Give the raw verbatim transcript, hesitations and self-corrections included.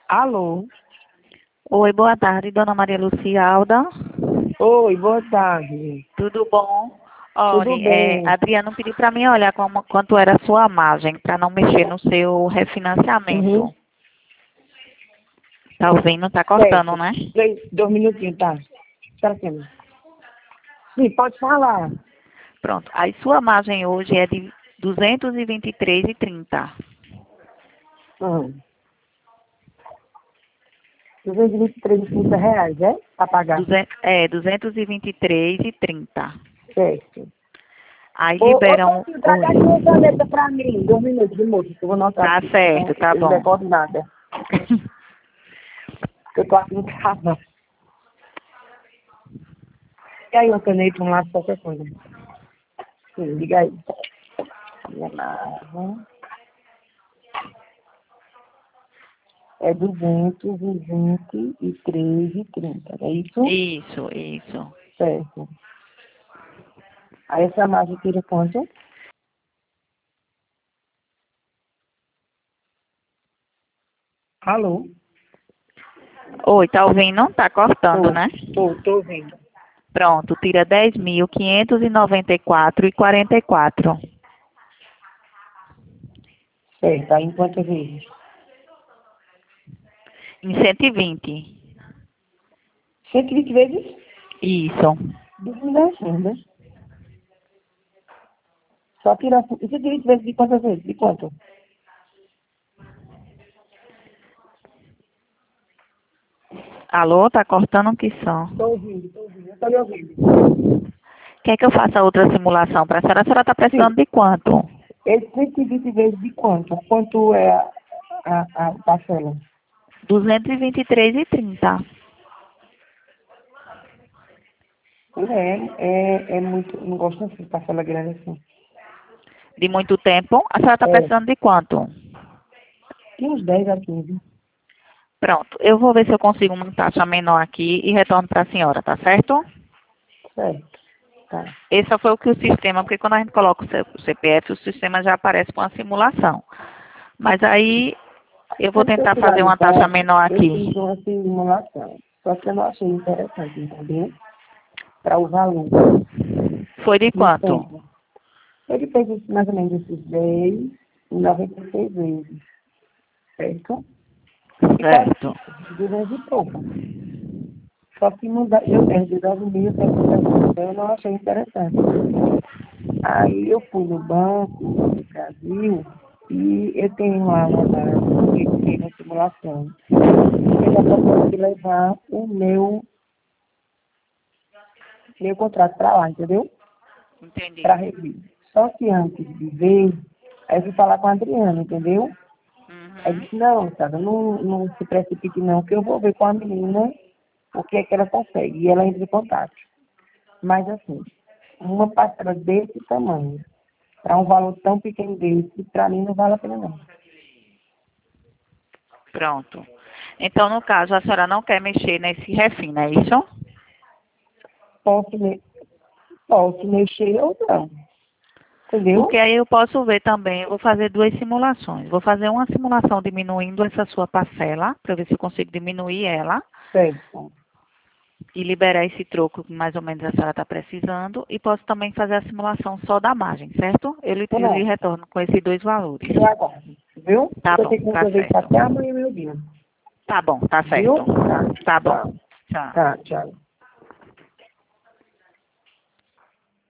Alô? Oi, boa tarde, dona Maria Lucia Alda. Oi, boa tarde. Tudo bom? Tudo Olha, é, bem? Adriano pediu para mim olhar como, quanto era a sua margem, para não mexer no seu Uhum. refinanciamento. Tá ouvindo? Tá cortando, Certo. né? Três, dois minutinhos, tá? Espera aqui. Sim, pode falar. Pronto. Aí sua margem hoje é de duzentos e vinte e três e trinta. Uhum. duzentos e vinte e três e trinta reais, é? Pra pagar. duzentos, é, duzentos e vinte e três e trinta. Certo. Aí Ô, ô liberam... Toquinho, Oi. traga aqui uma caneta pra mim. Dois minutos de moço, que eu vou anotar Tá aqui. certo, Então, tá eu não bom. recordo nada. Porque eu tô aqui em casa. E aí, uma caneta, um lápis, qualquer coisa. Sim, liga aí. Uhum. É duzentos e vinte e três e trinta, é isso? Isso, isso. Certo. Aí essa margem tira quanto? Alô? Oi, tá ouvindo? Tá cortando, Tô, né? tô, tô ouvindo. Pronto, tira dez mil quinhentos e noventa e quatro e quarenta e quatro. Certo, aí em quantas vezes? Em cento e vinte. cento e vinte vezes? Isso. Diminuição, né? Só tirar cento e vinte vezes de quantas vezes? De quanto? Alô, tá cortando que só. Tô ouvindo, tô ouvindo, eu tô lhe ouvindo. Quer que eu faça outra simulação para a senhora? A senhora tá precisando Sim, de quanto? esse cento e vinte vezes de quanto? Quanto é a, a, a parcela? duzentos e vinte e três e trinta. É, é, é muito, não gosto assim de parcela grande assim. De muito tempo. A senhora tá É, precisando de quanto? tem uns dez a quinze. Pronto, eu vou ver se eu consigo uma taxa menor aqui e retorno para a senhora, tá certo? Certo, tá. Esse foi o que o sistema, porque quando a gente coloca o C- o C P F, o sistema já aparece com a simulação. Mas aí eu vou Mas se eu tentar fui lá fazer no uma taxa banco, menor eu aqui. fiz uma simulação. Só que eu não achei interessante, entendeu? Para o valor Foi de no quanto? tempo. Ele fez isso, mais ou menos esses dez e noventa e seis vezes, certo? E quase Certo. duzentos e pouco. Só que não dá, eu tenho de doze mil setecentos, então eu não achei interessante. Aí eu fui no Banco do Brasil e eu tenho lá uma base que fez uma simulação. E ele acabou de levar o meu, meu contrato para lá, entendeu? Para Entendi. rever. Só que antes de ver, aí eu fui falar com a Adriana, entendeu? Aí Uhum. disse, não, sabe, não, não se precipite não, que eu vou ver com a menina o que é que ela consegue. E ela entra em contato. Mas assim, uma parcela desse tamanho, para um valor tão pequeno desse, para mim não vale a pena não. Pronto. Então, no caso, a senhora não quer mexer nesse refim, não é isso? Posso, me, posso mexer ou não, Porque entendeu? aí eu posso ver também, eu vou fazer duas simulações. Vou fazer uma simulação diminuindo essa sua parcela, para ver se eu consigo diminuir ela Certo. e liberar esse troco que mais ou menos a senhora está precisando. E posso também fazer a simulação só da margem, certo? Eu lhe, eu lhe Pronto, retorno com esses dois valores. eu aguardo, viu? Tá Eu bom, tenho que tá resolver isso certo. até amanhã, meu dia. Tá bom, tá certo. Viu? Tá, Tá bom. tchau. Tchau. Tá, tchau.